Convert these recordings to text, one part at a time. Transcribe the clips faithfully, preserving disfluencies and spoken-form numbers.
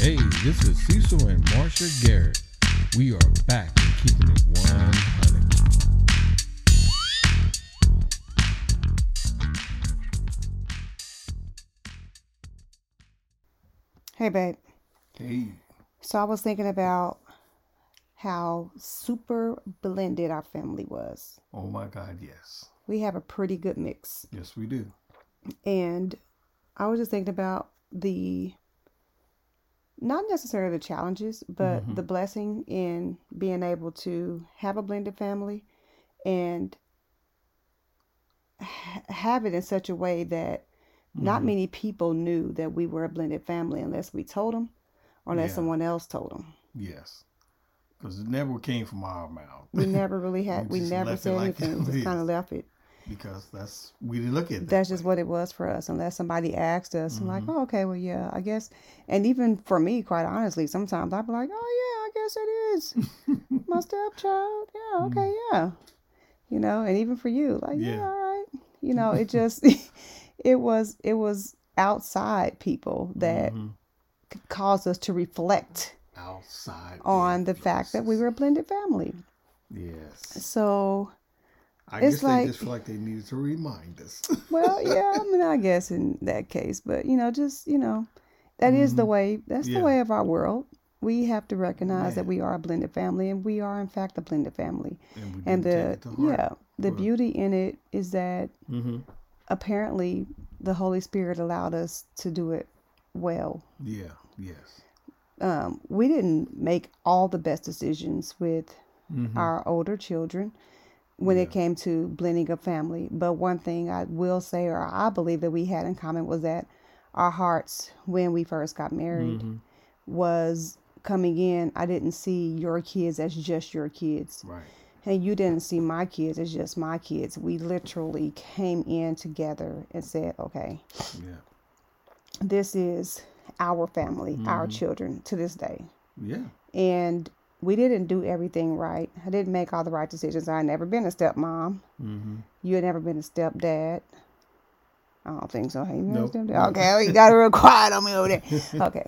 Hey, this is Cecil and Marsha Garrett. We are back and keeping it one hundred. Hey, babe. Hey. So I was thinking about how super blended our family was. Oh my God, yes. We have a pretty good mix. Yes, we do. And I was just thinking about the, not necessarily the challenges, but Mhm. the blessing in being able to have a blended family and ha- have it in such a way that not Mhm. many people knew that we were a blended family unless we told them or unless Yeah. someone else told them. Yes. Because it never came from our mouth. We never really We had, we just never left it said like anything. We it just kind of is. left it. Because that's, we didn't look at it that That's just way. what it was for us, unless somebody asked us. I'm like, Mhm. oh, okay, well, yeah, I guess. And even for me, quite honestly, sometimes I'd be like, oh, yeah, I guess it is my stepchild. Yeah, okay, yeah. You know, and even for you, like, yeah, Yeah. all right. You know, it just, it was, it was outside people that Mhm. caused us to reflect Outside on the fact that we influences. were a blended family. Yes. So I it's guess they like, just feel like they needed to remind us. well, yeah, I mean, I guess in that case, but you know, just, you know, that is the Mhm. way, that's the Yeah. way of our world. We have to recognize that Man. we are a blended family, and we are, in fact, a blended family. And we And didn't take the, it to heart. yeah, the For, beauty in it is that mm-hmm. apparently the Holy Spirit allowed us to do it well. Yeah. Yes. Um, we didn't make all the best decisions with Mm-hmm. our older children when Yeah. it came to blending a family. But one thing I will say, or I believe that we had in common, was that our hearts, when we first got married, Mm-hmm. was coming in. I didn't see your kids as just your kids. Right. And you didn't see my kids as just my kids. We literally came in together and said, okay, Yeah. this is our family, Mm-hmm. our children to this day. Yeah. And we didn't do everything right. I didn't make all the right decisions. I had never been a stepmom. Mm-hmm. You had never been a stepdad. I don't think so. Hey, you never Nope. stepdad? Nope. Okay, oh, you got it real quiet on me over there. Okay.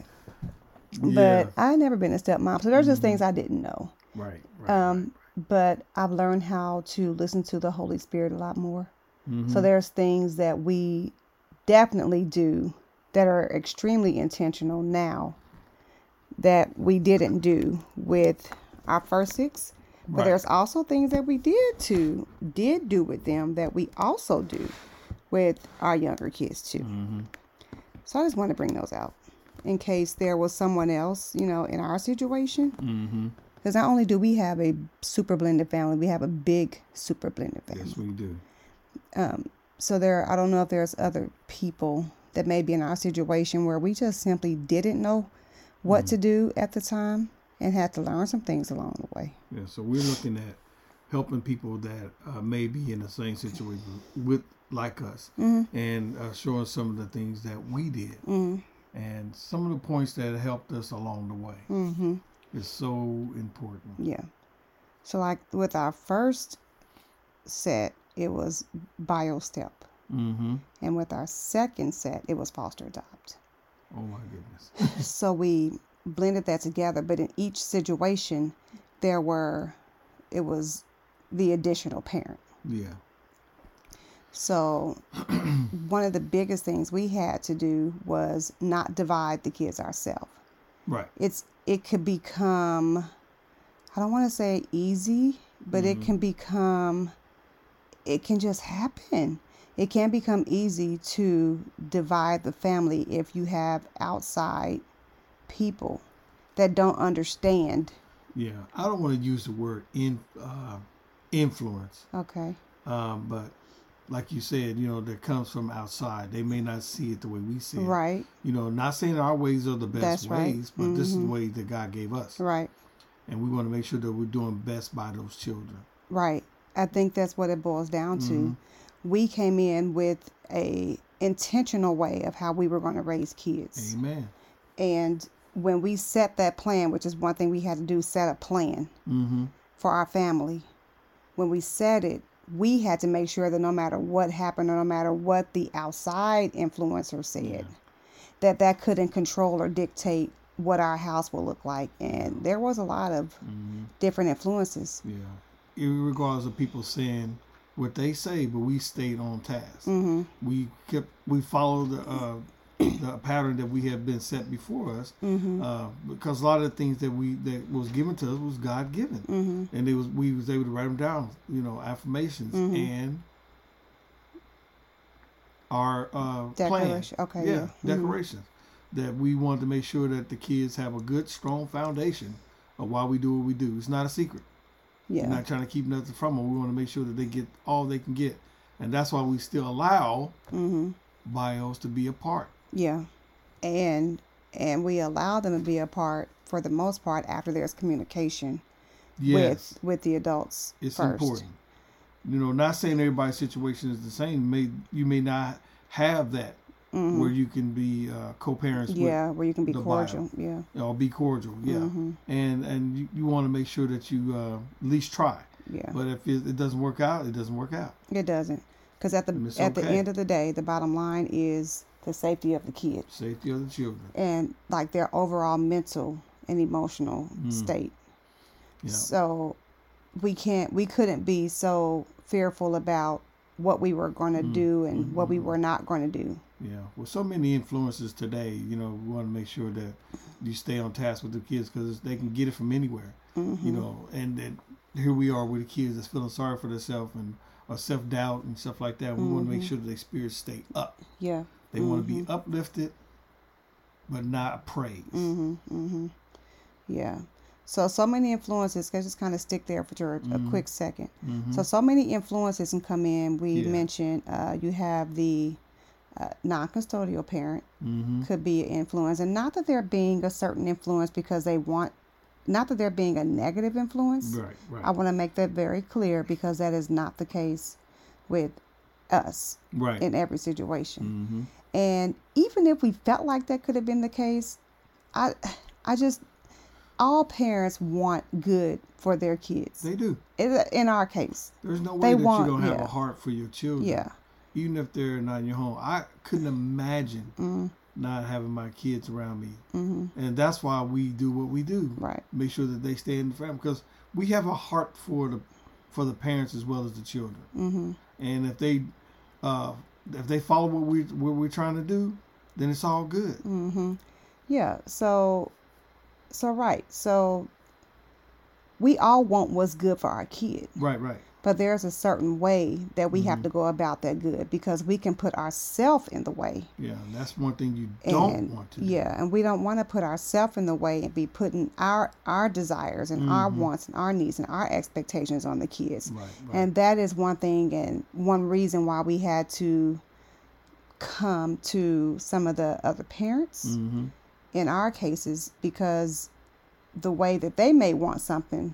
Yeah. But I had never been a stepmom. So there's just things I didn't know. Right. Right. Um, but I've learned how to listen to the Holy Spirit a lot more. Mm-hmm. So there's things that we definitely do that are extremely intentional now that we didn't do with our first six. But Right. there's also things that we did to did do with them that we also do with our younger kids too. Mm-hmm. So I just want to bring those out in case there was someone else, you know, in our situation. Mm-hmm. Because not only do we have a super blended family, we have a big super blended family. Yes, we do. Um, so there, I don't know if there's other people that may be in our situation where we just simply didn't know what Mm-hmm. to do at the time and had to learn some things along the way. Yeah. So we're looking at helping people that uh, may be in the same situation with like us, Mm-hmm. and uh, showing some of the things that we did, Mm-hmm. and some of the points that helped us along the way. Mm-hmm. Is so important. Yeah. So like with our first set, it was BioStep. Mm-hmm. And with our second set, it was Foster Adopt. Oh my goodness. So we blended that together, but in each situation, there were, it was the additional parent. Yeah. So one of the biggest things we had to do was not divide the kids ourselves. Right. It's, it could become, I don't want to say easy, but Mm-hmm. it can become, it can just happen. It can become easy to divide the family if you have outside people that don't understand. Yeah. I don't want to use the word in uh, influence, Okay. um, but like you said, you know, that comes from outside. They may not see it the way we see it. Right. You know, not saying our ways are the best That's right. ways, but this is the Mhm. way that God gave us, Right. and we want to make sure that we're doing best by those children. Right. I think that's what it boils down to. Mhm. We came in with a intentional way of how we were going to raise kids. Amen. And when we set that plan, which is one thing we had to do, set a plan Mm-hmm. for our family. When we set it, we had to make sure that no matter what happened or no matter what the outside influencer said, Yeah. that that couldn't control or dictate what our house will look like. And there was a lot of Mm-hmm. different influences. Yeah. Regardless of people saying what they say, but we stayed on task. Mm-hmm. We kept, we followed the, uh, the pattern that we had been set before us, Mm-hmm. uh, because a lot of the things that we that was given to us was God given, Mm-hmm. and it was we was able to write them down, you know, affirmations Mm-hmm. and our uh, plan. Declaration. Okay. Yeah, Yeah. Mm-hmm. declarations that we wanted to make sure that the kids have a good, strong foundation of why we do what we do. It's not a secret. Yeah. We're not trying to keep nothing from them. We want to make sure that they get all they can get, and that's why we still allow Mm-hmm. bios to be a part. Yeah. And and we allow them to be a part for the most part after there's communication Yes, with with the adults it's first. important. You know, not saying everybody's situation is the same. May you may not have that Mm-hmm. where you can be uh, co-parents Yeah, where you can be the cordial. Yeah. with, or be cordial. Yeah, Mm-hmm. and and you, you want to make sure that you uh, at least try. Yeah. But if it, it doesn't work out, it doesn't work out. It doesn't. Because at the And it's at the okay. end of the day, the bottom line is the safety of the kid Safety of the children. and like their overall mental and emotional Mm. state. Yeah. So we can't we couldn't be so fearful about what we were going to Mm. do and Mhm. what we were not going to do. Yeah, with so many influences today, you know, we want to make sure that you stay on task with the kids because they can get it from anywhere, Mm-hmm. you know. And then here we are with the kids that's feeling sorry for themselves and or self doubt and stuff like that. We want to make Mhm. sure that their spirits stay up. Yeah. They want to be Mhm. uplifted, but not praised. Mm-hmm. Mm-hmm. Yeah. So so many influences. Let's just kind of stick there for a, Mhm. a quick second. Mm-hmm. So so many influences can come in. We Yeah. mentioned uh, you have the uh, non-custodial parent mm-hmm. could be an influence, and not that they're being a certain influence because they want, not that they're being a negative influence. Right, right, I want to make that very clear because that is not the case with us right. in every situation. Mm-hmm. And even if we felt like that could have been the case, I I just all parents want good for their kids. They do. In in our case, There's no They way that want- you don't have yeah. a heart for your children. yeah. Even if they're not in your home. I couldn't imagine Mm, not having my kids around me. mm-hmm. And that's why we do what we do. Right. Make sure that they stay in the family because we have a heart for the for the parents as well as the children. Mm-hmm. And if they uh, if they follow what we what we're trying to do, then it's all good. Mm-hmm. Yeah. So, so right. So we all want what's good for our kid, Right, right. but there's a certain way that we have Mhm. to go about that good because we can put ourselves in the way. Yeah, and that's one thing you don't And want to do. yeah, and we don't want to put ourselves in the way and be putting our our desires and our Mhm. wants and our needs and our expectations on the kids. Right, right. And that is one thing and one reason why we had to come to some of the other parents mm-hmm. in our cases because the way that they may want something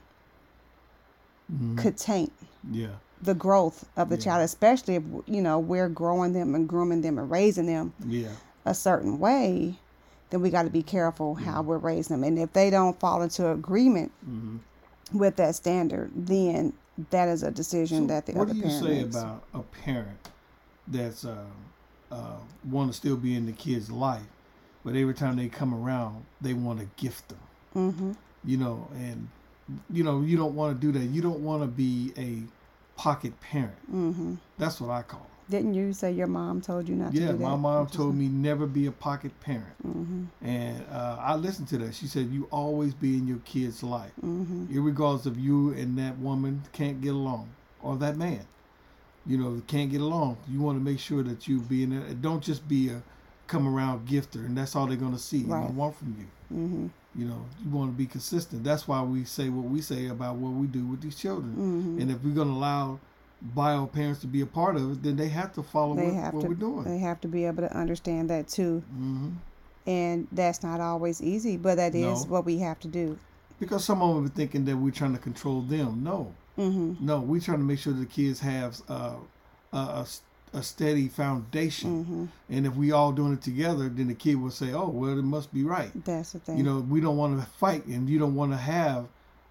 Mm-hmm. could taint Yeah. the growth of the Yeah. child, especially if you know we're growing them and grooming them and raising them Yeah. a certain way. Then we got to be careful Yeah. how we're raising them, and if they don't fall into agreement Mm-hmm. with that standard, then that is a decision that the what other do you parent say makes. about a parent that's uh, uh, want to still be in the kid's life, but every time they come around, they want to gift them? Mm-hmm. You know, and you know you don't want to do that. You don't want to be a pocket parent. Mm-hmm. That's what I call it. Didn't you say your mom told you not to Yeah, do that? my mom told me never be a pocket parent, Mm-hmm. and uh, I listened to that. She said you always be in your kid's life, Mm-hmm. irregardless of you and that woman can't get along or that man. You know, can't get along. You want to make sure that you be in there. Don't just be a come around gifter, and that's all they're gonna see Right. and want from you. Mm-hmm. You know, you want to be consistent. That's why we say what we say about what we do with these children. Mm-hmm. And if we're going to allow bio parents to be a part of it, then they have to follow They what, have what to. we're doing. They have to be able to understand that too, hmm and that's not always easy, but that is No. what we have to do. Because some of them are thinking that we're trying to control them. No, Mm-hmm. no, we're trying to make sure the kids have uh, a, a, a steady foundation. Mm-hmm. And if we all doing it together, then the kid will say, oh, well, it must be right. That's the thing. You know, we don't want to fight, and you don't want to have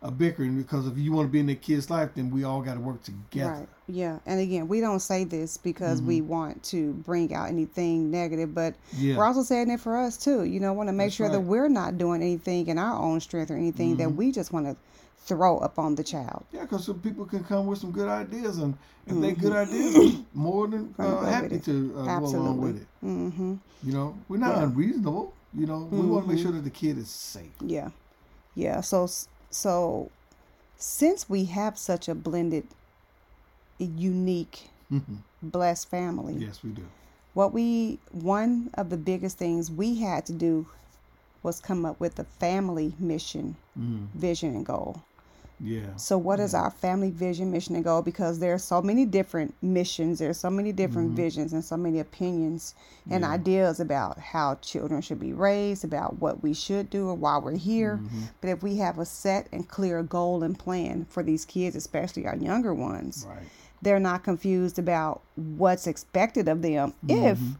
a bickering, because if you want to be in the kid's life, then we all got to work together. Right. Yeah. And again, we don't say this because Mm-hmm. we want to bring out anything negative, but Yeah. we're also saying it for us too. You know, want to make That's sure that right. we're not doing anything in our own strength or anything that Mhm. we just want to throw upon the child. Yeah, because some people can come with some good ideas, and if they Mhm. good ideas, I'm more than Gonna uh, go with happy it. to uh, go along with it. Mm-hmm. You know, we're not Yeah. unreasonable. You know, we want to make Mhm. sure that the kid is safe. Yeah. Yeah. So, so since we have such a blended, unique, blessed family, Yes, we do. what we, one of the biggest things we had to do was come up with a family mission, Mm. vision, and goal. Yeah. So what is Yeah. our family vision, mission, and goal? Because there are so many different missions, there's so many different Mhm. visions and so many opinions and Yeah. ideas about how children should be raised, about what we should do or why we're here. Mhm. But if we have a set and clear goal and plan for these kids, especially our younger ones, Right. they're not confused about what's expected of them. If Mhm.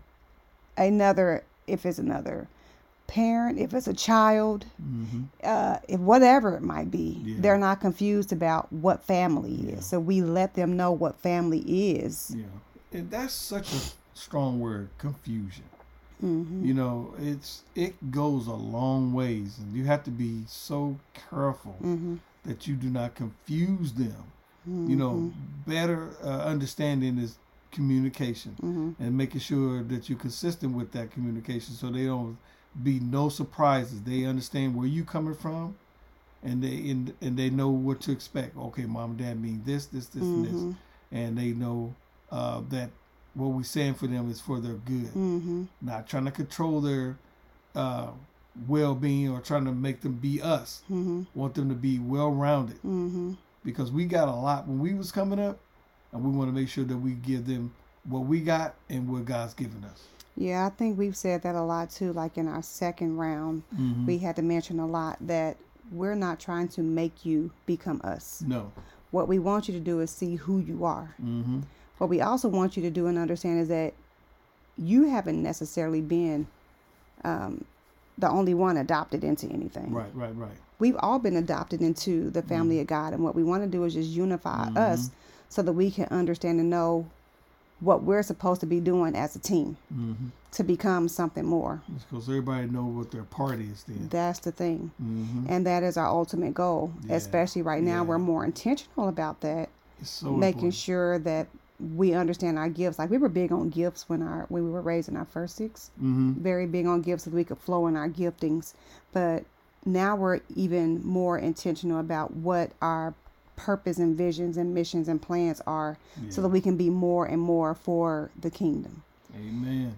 another, if it's another parent, if it's a child, Mhm. uh, if whatever it might be, Yeah. they're not confused about what family Yeah. is. So we let them know what family is. Yeah. And that's such a strong word, confusion. Mm-hmm. You know, it's it goes a long ways, and you have to be so careful Mm-hmm. that you do not confuse them. Mm-hmm. You know, better uh, understanding is communication, Mm-hmm. and making sure that you're consistent with that communication, so they don't be no surprises. They understand where you coming from, and they and, and they know what to expect. Okay, mom and dad mean this, this, this, and Mm-hmm. this, and they know uh, that what we're saying for them is for their good. Mm-hmm. Not trying to control their uh, well-being or trying to make them be us. Mm-hmm. Want them to be well-rounded, Mm-hmm. because we got a lot when we was coming up, and we want to make sure that we give them what we got and what God's given us. Yeah, I think we've said that a lot too. Like in our second round, Mm-hmm. we had to mention a lot that we're not trying to make you become us. No. What we want you to do is see who you are. Mm-hmm. What we also want you to do and understand is that you haven't necessarily been um, the only one adopted into anything. Right, right, right. We've all been adopted into the family of God. And what we want to do is just unify Mhm. us so that we can understand and know what we're supposed to be doing as a team Mm-hmm. to become something more. Because everybody know what their part is then. That's the thing. Mm-hmm. And that is our ultimate goal. Yeah. Especially right now, Yeah. we're more intentional about that. It's so Making important. sure that we understand our gifts. Like we were big on gifts when our when we were raising our first six. Mm-hmm. Very big on gifts so that we could flow in our giftings. But now we're even more intentional about what our purpose and visions and missions and plans are, Yeah. so that we can be more and more for the kingdom. Amen.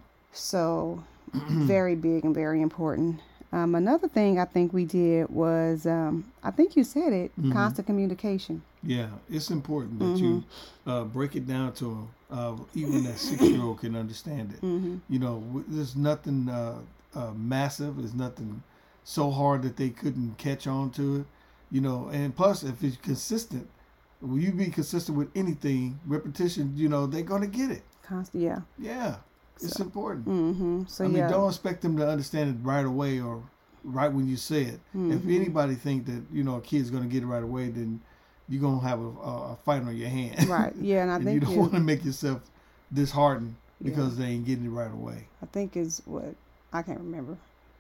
So very big and very important. Um, another thing I think we did was, um, I think you said it, Mhm. constant communication. Yeah, it's important that Mm-hmm. you uh, break it down to uh, even that six-year-old can understand it. Mm-hmm. You know, w- there's nothing uh, uh, massive. There's nothing so hard that they couldn't catch on to it. You know, and plus, if it's consistent, when you be consistent with anything, repetition, you know, they're gonna get it. Constant, yeah. Yeah, it's So- important. Mm-hmm. So I mean, yeah. don't expect them to understand it right away or right when you say it. If Mhm. anybody think that you know a kid's gonna get it right away, then you're gonna have a, a, a fight on your hand. Right. Yeah, and I and you think don't you, want to make yourself disheartened Yeah. because they ain't getting it right away. I think is what I can't remember.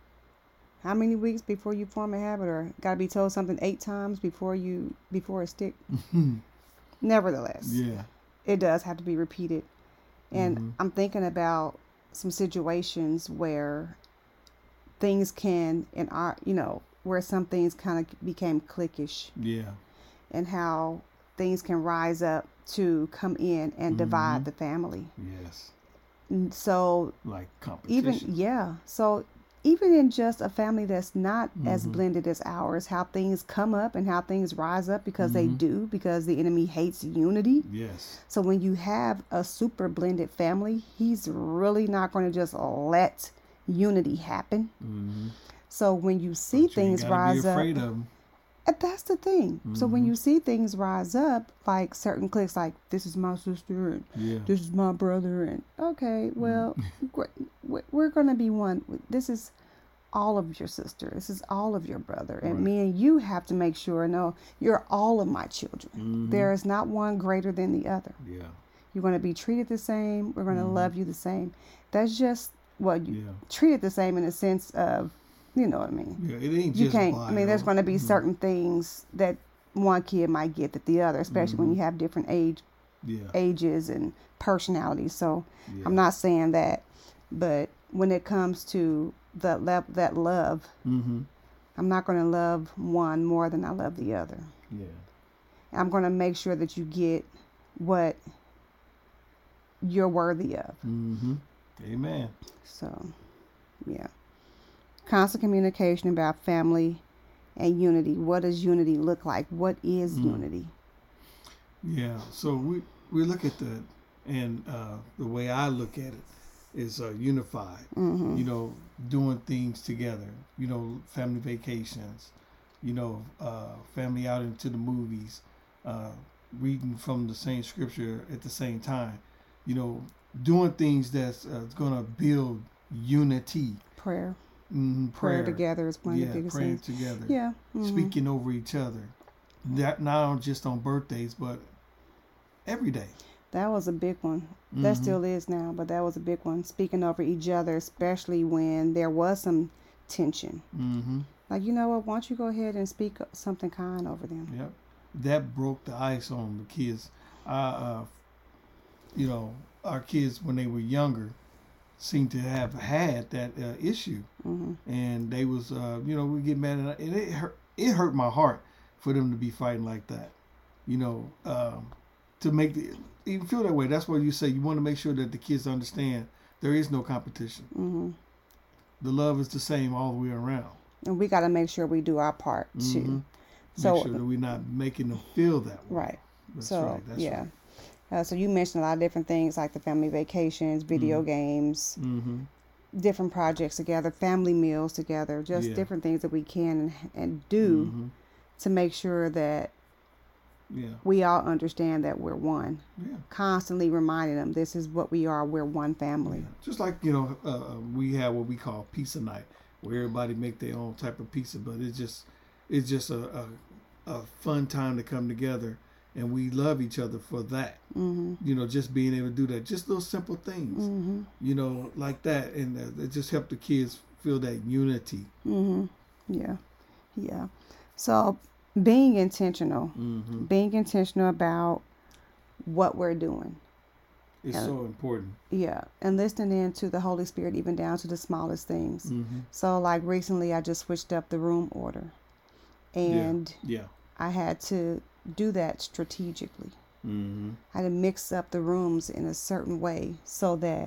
How many weeks before you form a habit, or gotta be told something eight times before you before it stick? Nevertheless, Yeah. it does have to be repeated. And Mhm. I'm thinking about some situations where things can, in our, you know, where some things kind of became cliquish, Yeah. and how things can rise up to come in and divide Mhm. the family. Yes. And so Like even, competition. yeah, so even in just a family that's not as Mhm. blended as ours, how things come up and how things rise up, because they Mhm. do, because the enemy hates unity. Yes. So when you have a super blended family, he's really not going to just let unity happen. Mm-hmm. So when you see things rise be afraid up, of 'em. and that's the thing. So when Mhm. you see things rise up, like certain cliques, like this is my sister and Yeah. this is my brother, and okay, well, we're, we're going to be one. This is all of your sister. This is all of your brother. And Right. me and you have to make sure, no, you're all of my children. Mhm. There is not one greater than the other. Yeah. You're going to be treated the same. We're going to Mhm. love you the same. That's just, well, you Yeah. treated the same in the sense of, you know what I mean? Yeah. It ain't You just can't, I mean, there's bio. going to be Mhm. certain things that one kid might get that the other, especially when Mhm. you have different age Yeah. ages and personalities. So Yeah. I'm not saying that, but when it comes to the le- that love, Mm-hmm. I'm not going to love one more than I love the other. Yeah. I'm going to make sure that you get what you're worthy of. Mm-hmm. Amen. So, yeah. Constant communication about family and unity. What does unity look like? What is Mm. unity? Yeah. So we we look at the and uh, the way I look at it is uh, unified. Mm-hmm. You know, doing things together. You know, family vacations. You know, uh, family out into the movies. Uh, reading from the same scripture at the same time. You know, doing things that's uh, going to build unity. Prayer. Mm, Prayer prayer. together is one Yeah, of the biggest praying things. together. Yeah. Mm-hmm. Speaking over each other. That not just on birthdays, but every day. That was a big one. That Mhm. still is now, but that was a big one. Speaking over each other, especially when there was some tension. Mm-hmm. Like, you know what? Why don't you go ahead and speak something kind over them? Yep. That broke the ice on the kids. I, uh, you know, our kids when they were younger seemed to have had that uh, issue, Mm-hmm. and they was, uh, you know, we get mad at, and it hurt. It hurt my heart for them to be fighting like that. You know, um, to make the even feel that way. That's why you say you want to make sure that the kids understand there is no competition. Mm-hmm. The love is the same all the way around. And we got to make sure we do our part too. Mhm. So, Make sure that we're not making them feel that way. right. That's so, right. That's yeah. right. Uh, so you mentioned a lot of different things like the family vacations, video Mhm. games, Mm-hmm. different projects together, family meals together, just Yeah. different things that we can and, and do Mm-hmm. to make sure that Yeah. we all understand that we're one. Yeah. Constantly reminding them this is what we are. We're one family. Yeah. Just like, you know, uh, we have what we call pizza night, where everybody make their own type of pizza, but it's just it's just a, a, a fun time to come together, and we love each other for that. Mm-hmm. You know, just being able to do that, just those simple things, Mm-hmm. you know, like that, and uh, it just help the kids feel that unity. Mm-hmm. Yeah. Yeah. So being intentional, Mm-hmm. being intentional about what we're doing. It's Yeah. so important. Yeah. And listening in to the Holy Spirit, even down to the smallest things. Mm-hmm. So like recently I just switched up the room order and Yeah. I had to do that strategically. Mm-hmm. I had to mix up the rooms in a certain way so that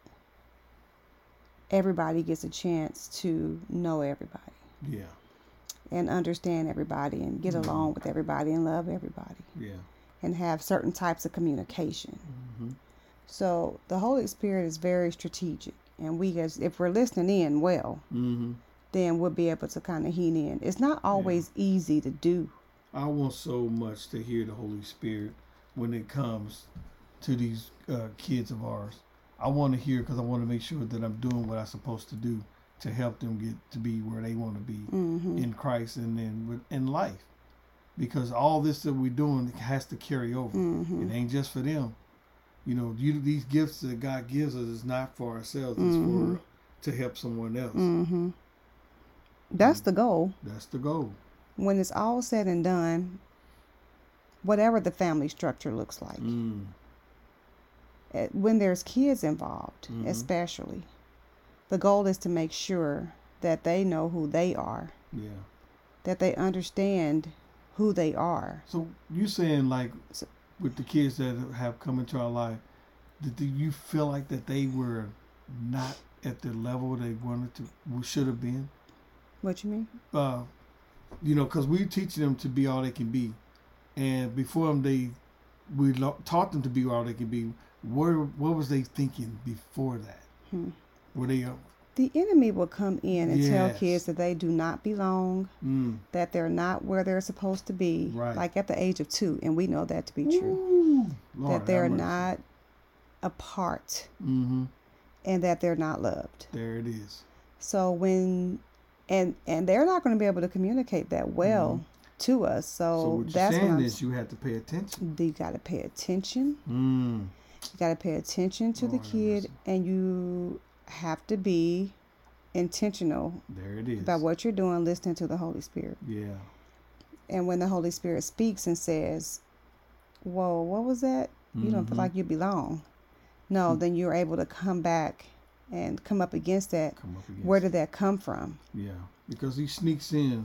everybody gets a chance to know everybody Yeah. and understand everybody and get Mhm. along with everybody and love everybody Yeah. and have certain types of communication. Mm-hmm. So the Holy Spirit is very strategic, and we guys, if we're listening in well, Mm-hmm. then we'll be able to kind of hone in. It's not always easy to do. I want so much to hear the Holy Spirit when it comes to these uh, kids of ours. I want to hear because I want to make sure that I'm doing what I'm supposed to do to help them get to be where they want to be Mm-hmm. in Christ and in with- in life. Because all this that we're doing has to carry over. Mm-hmm. It ain't just for them. You know, you, these gifts that God gives us is not for ourselves. It's Mhm. for to help someone else. Mm-hmm. That's the goal. That's the goal. When it's all said and done, whatever the family structure looks like, Mm. eh, when there's kids involved, Mhm. especially, the goal is to make sure that they know who they are, Yeah. that they understand who they are. So you saying like So- with the kids that have come into our life, did do you feel like that they were not at the level they wanted to, should have been? What you mean? Uh, you know, because we teach them to be all they can be, and before them they, we lo- taught them to be all they can be. Where what was they thinking before that? Hmm. Were they? Uh, The enemy will come in and tell Yes. kids that they do not belong, mm, that they're not where they're supposed to be, Right. like at the age of two, and we know that to be true. Ooh, Lord, That they're have mercy. not a part Mm-hmm. and that they're not loved. There it is. So when and and they're not going to be able to communicate that well Mm-hmm. to us. So, So what you're that's when saying I'm. is you have to pay attention. You got to pay attention. Mm. You got to pay attention to the Lord have kid, mercy. and you have to be intentional There it is. about what you're doing, listening to the Holy Spirit. Yeah. And when the Holy Spirit speaks and says, whoa, what was that? You don't feel Mhm. like you belong. No, then you're able to come back and come up against that. Come up against Where it. did that come from? Yeah, because he sneaks in.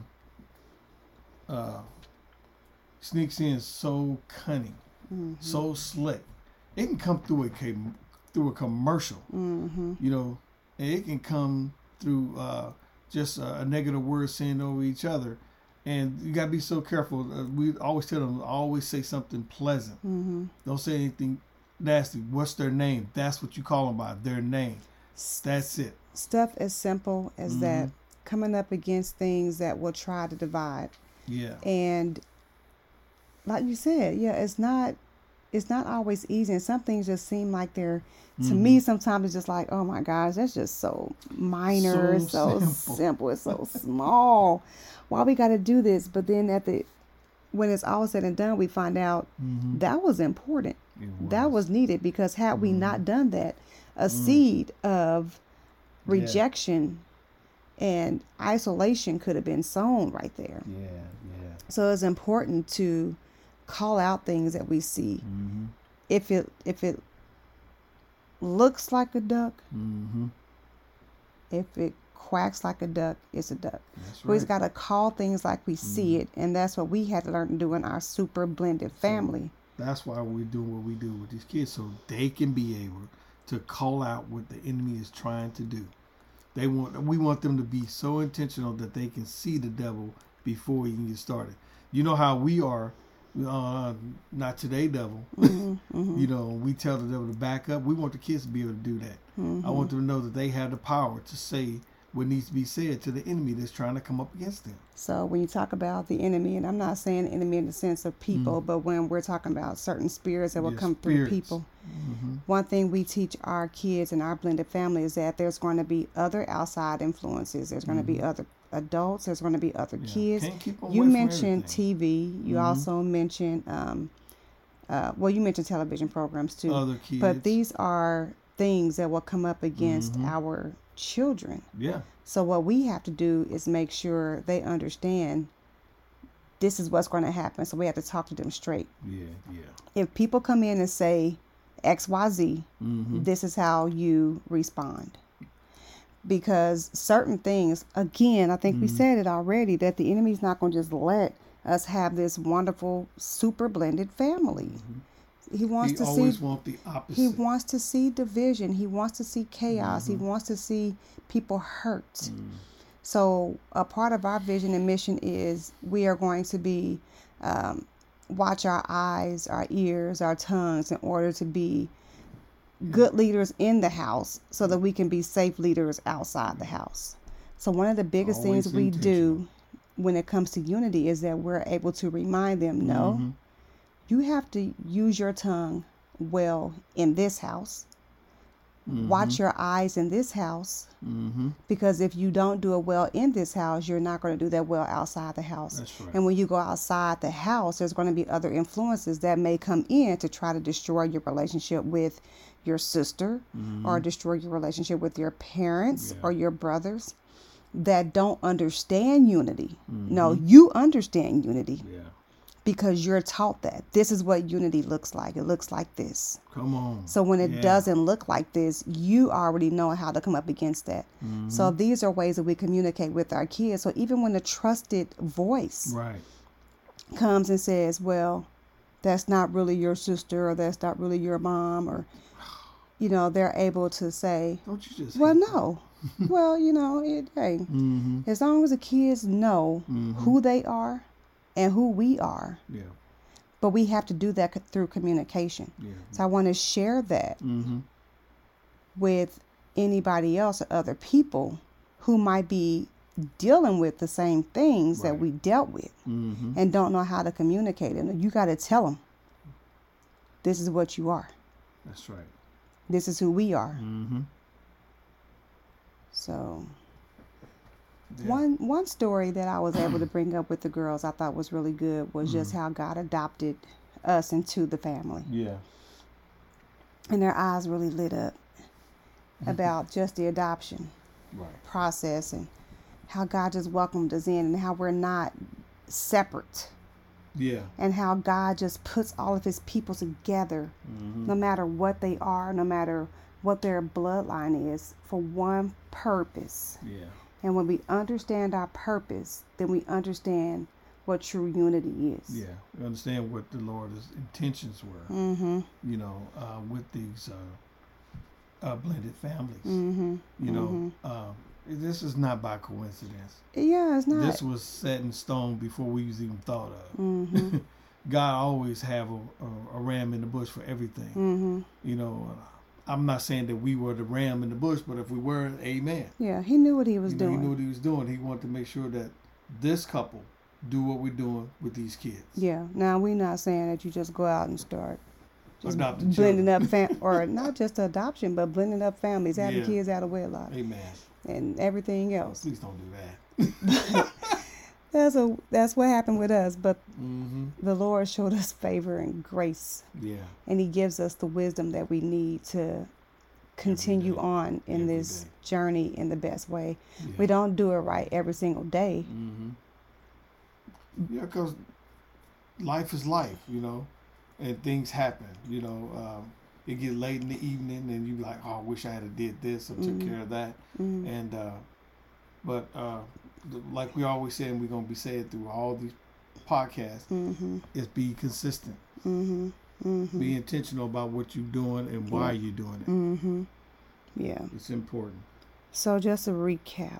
Uh, sneaks in so cunning, Mm-hmm. so slick. It can come through a com- through a commercial, Mm-hmm. you know, and it can come through uh, just a, a negative word saying over each other, and you gotta be so careful. Uh, we always tell them always say something pleasant. Mm-hmm. Don't say anything nasty. What's their name? That's what you call them by their name. That's it. Stuff as simple as Mhm. that, coming up against things that will try to divide. Yeah. And like you said, yeah, it's not it's not always easy, and some things just seem like they're to Mhm. me sometimes it's just like, oh my gosh, that's just so minor, it's So so simple. simple, it's so small. Why we got to do this? But then at the when it's all said and done, we find out Mhm. that was important. It That was needed, because had we Mhm. not done that, a Mm. seed of Yeah. rejection and isolation could have been sown right there. Yeah, yeah. So it's important to call out things that we see. Mm-hmm. If it if it looks like a duck, Mm-hmm. if it quacks like a duck, it's a duck. That's We right. just got to call things like we see Mhm. it, and that's what we had to learn to do in our super blended family. That's why we're doing what we do with these kids, so they can be able to call out what the enemy is trying to do. They want we want them to be so intentional that they can see the devil before he can get started. You know how we are, uh, not today, devil. Mm-hmm, mm-hmm, You know, we tell the devil to back up. We want the kids to be able to do that. mm-hmm. I want them to know that they have the power to say what needs to be said to the enemy that's trying to come up against them. So when you talk about the enemy, and I'm not saying enemy in the sense of people, but when we're talking about certain spirits that will Yeah, come through spirits. people, Mm-hmm. one thing we teach our kids in our blended family is that there's going to be other outside influences. There's going to be Mhm. other adults. There's going to be other Yeah. kids. Can't keep them You away from mentioned everything. T V. You Mhm. also mentioned, um, uh, well, you mentioned television programs too. Other kids. But these are things that will come up against Mhm. our children. Yeah. So what we have to do is make sure they understand this is what's going to happen. So we have to talk to them straight. Yeah. Yeah. If people come in and say X Y Z, Mm-hmm. this is how you respond. Because certain things, again, I think we Mhm. said it already, that the enemy's not going to just let us have this wonderful super blended family. He wants He to always see want the opposite. he wants to see division. He wants to see chaos. He Mhm. wants to see people hurt. Mm. So a part of our vision and mission is we are going to be um, watch our eyes, our ears, our tongues in order to be good leaders in the house so that we can be safe leaders outside the house. So one of the biggest Always things we intentional. do when it comes to unity is that we're able to remind them, no, Mhm. you have to use your tongue well in this house. Mhm. Watch your eyes in this house, Mm-hmm. because if you don't do it well in this house, you're not going to do that well outside the house. That's right. And when you go outside the house, there's going to be other influences that may come in to try to destroy your relationship with your sister, Mhm. or destroy your relationship with your parents Yeah. or your brothers that don't understand unity. No, Mhm. you understand unity Yeah. because you're taught that this is what unity looks like. It looks like this. Come on. So when it Yeah. doesn't look like this, you already know how to come up against that. Mhm. So these are ways that we communicate with our kids. So even when the trusted voice Right. comes and says, well, that's not really your sister, or that's not really your mom, or, you know, they're able to say, Don't you just? well, hate no. Well, you know, it, hey, that? Mhm. as long as the kids know Mhm. who they are and who we are, Yeah. but we have to do that c- through communication. Yeah. So I want to share that Mm-hmm. with anybody else or other people who might be dealing with the same things that Right. we dealt with Mm-hmm. and don't know how to communicate. And you got to tell them, this is what you are. That's right. This is who we are. Mm-hmm. So Yeah. One one story that I was able to bring up with the girls I thought was really good was just how God adopted us into the family. Yeah. And their eyes really lit up about just the adoption Right. process and how God just welcomed us in and how we're not separate. Yeah. And how God just puts all of his people together, Mm-hmm. no matter what they are, no matter what their bloodline is, for one purpose. Yeah. And when we understand our purpose, then we understand what true unity is. Yeah. We understand what the Lord's intentions were, Mm-hmm. you know, uh, with these uh, uh, blended families. Mm-hmm. You know, um, this is not by coincidence. Yeah, it's not. This was set in stone before we was even thought of. Mm-hmm. God always have a, a, a ram in the bush for everything. Mm-hmm. You know, uh, I'm not saying that we were the ram in the bush, but if we were, amen. Yeah, he knew what he was You know, doing. he knew what he was doing. He wanted to make sure that this couple do what we're doing with these kids. Yeah. Now we're not saying that you just go out and start just Adopting blending children. up fam- or not just adoption, but blending up families, having Yeah. kids out of wedlock, Amen. and everything else. Please don't do that. That's a that's what happened with us. But Mm-hmm. the Lord showed us favor and grace, Yeah. and he gives us the wisdom that we need to continue day. on in Every this day. journey in the best way. Yeah. We don't do it right every single day. Mm-hmm. Yeah, because life is life, you know, and things happen. You know, um, it get late in the evening, and you like, oh, I wish I had a did this or took Mhm. care of that. Mhm. And uh, but uh, the, like we always say, and we're gonna be saying through all these podcasts, Mhm. is be consistent, Mhm. Mhm. be intentional about what you're doing and why Yeah. you're doing it. Mhm. Yeah. It's important. So just a recap.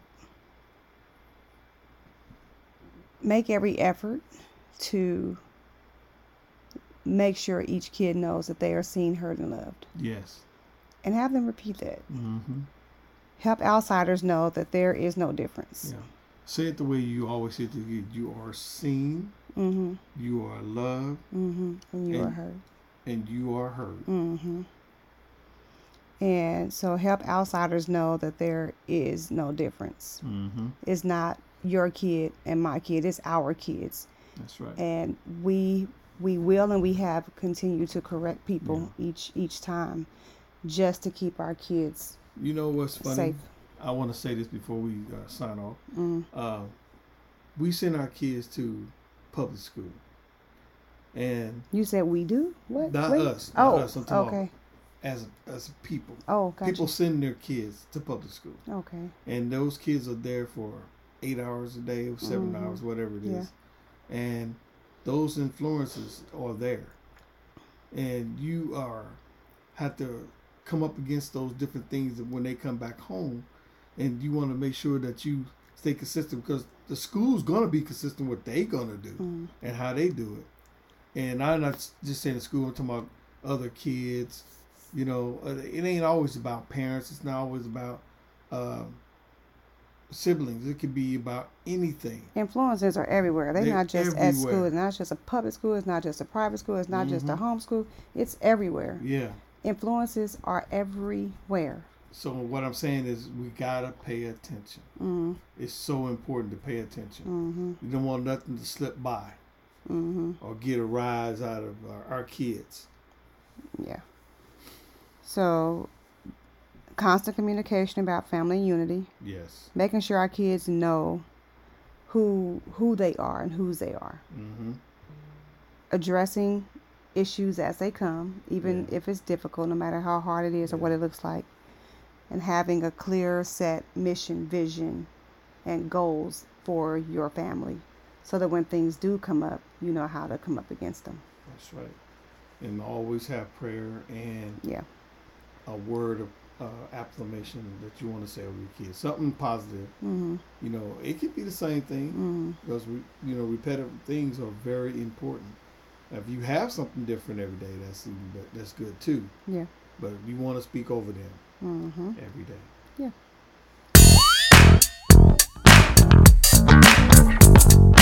Make every effort to make sure each kid knows that they are seen, heard, and loved. Yes. And have them repeat that. Mm-hmm. Help outsiders know that there is no difference. Yeah. Say it the way you always say it to you. You are seen, Mm-hmm. you are loved, Mm-hmm. And you And- are heard. and you are heard. Mm-hmm. And so help outsiders know that there is no difference. Mm-hmm. It's not your kid and my kid. It's our kids. That's right. And we we will and we have continued to correct people each each time just to keep our kids You know what's funny? safe. I want to say this before we uh, sign off. Mm. Uh, we send our kids to public school, and You said we do? What? not Wait. us. Not Oh, us. I'm talking okay. about as as people. Oh, gotcha. People send their kids to public school, Okay. and those kids are there for eight hours a day, or 7 Mhm. hours, whatever it Yeah. is, and those influences are there, and you are have to come up against those different things when they come back home, and you want to make sure that you stay consistent because the school's gonna be consistent with what they gonna do Mm. and how they do it. And I'm not just saying the school, I'm talking about other kids. You know, uh, it ain't always about parents. It's not always about um, siblings. It could be about anything. Influences are everywhere. They're, They're not just at everywhere. school. It's not just a public school. It's not just a private school. It's not just a Mhm. home school. It's everywhere. Yeah. Influences are everywhere. So what I'm saying is we gotta pay attention. Mm-hmm. It's so important to pay attention. Mm-hmm. You don't want nothing to slip by Mm-hmm. or get a rise out of our, our kids. Yeah. So, constant communication about family unity, Yes. making sure our kids know who who they are and whose they are, Mm-hmm. addressing issues as they come, even Yeah. if it's difficult, no matter how hard it is or what Yeah. it looks like, and having a clear set mission, vision, and goals for your family, so that when things do come up, you know how to come up against them. That's right. And always have prayer and Yeah. a word of uh, acclamation that you want to say over your kids. Something positive. Mm-hmm. You know, it could be the same thing Mm-hmm. because we, you know, repetitive things are very important. If you have something different every day, that's even bet- that's good too. Yeah. But you want to speak over them Mm-hmm. every day. Yeah.